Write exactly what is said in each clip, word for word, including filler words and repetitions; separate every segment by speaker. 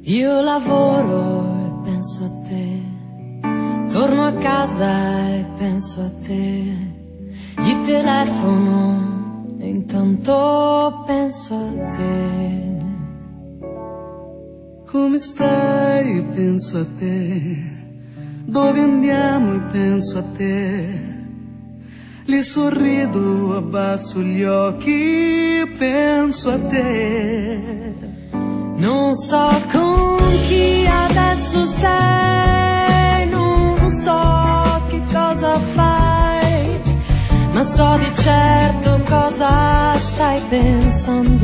Speaker 1: Io lavoro e penso a te, torno a casa e penso a te, gli telefono e intanto penso a te.
Speaker 2: Come stai? Penso a te. Dove andiamo? E penso a te. Le sorrido, abbasso gli occhi e penso a te.
Speaker 1: Non so con chi adesso sei, non so che cosa fai, ma so di certo cosa stai pensando.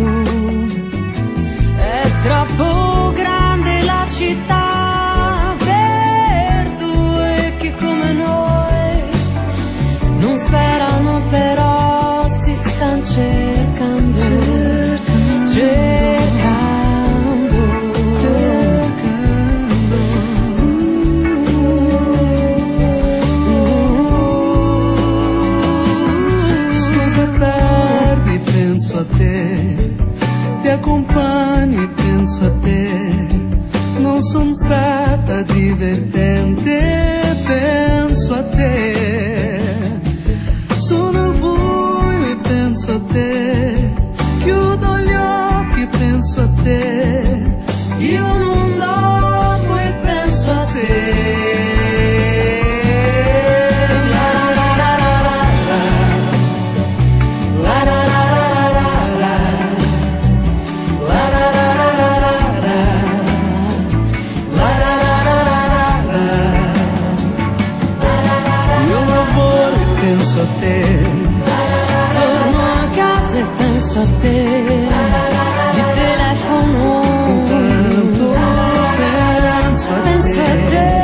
Speaker 1: È troppo grande la città per due che come noi non sperano, però si stanno cercando, cercando.
Speaker 2: Penso a te, ti accompagno e penso a te, non sono stata divertente, penso a te, sono al buio e penso a te, chiudo gli occhi e penso a te, io non dormo e penso a te. Penso a te,
Speaker 1: torno a casa e penso a te, di telefono
Speaker 2: intanto penso a
Speaker 1: penso
Speaker 2: te.
Speaker 1: a te.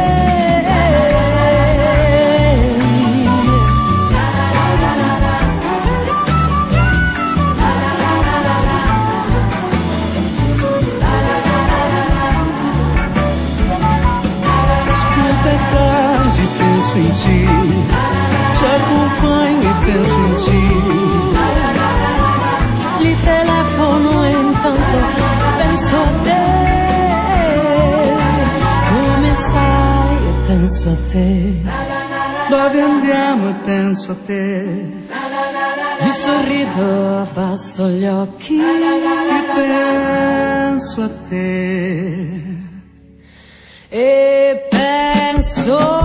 Speaker 2: Scusa e tardi, penso in ti, ti accompagno e penso in ti,
Speaker 1: Gli telefono e intanto penso a te. Come stai? E penso a te.
Speaker 2: dove andiamo e penso a te,
Speaker 1: Gli sorrido, abbasso gli occhi
Speaker 2: e penso a te.
Speaker 1: e penso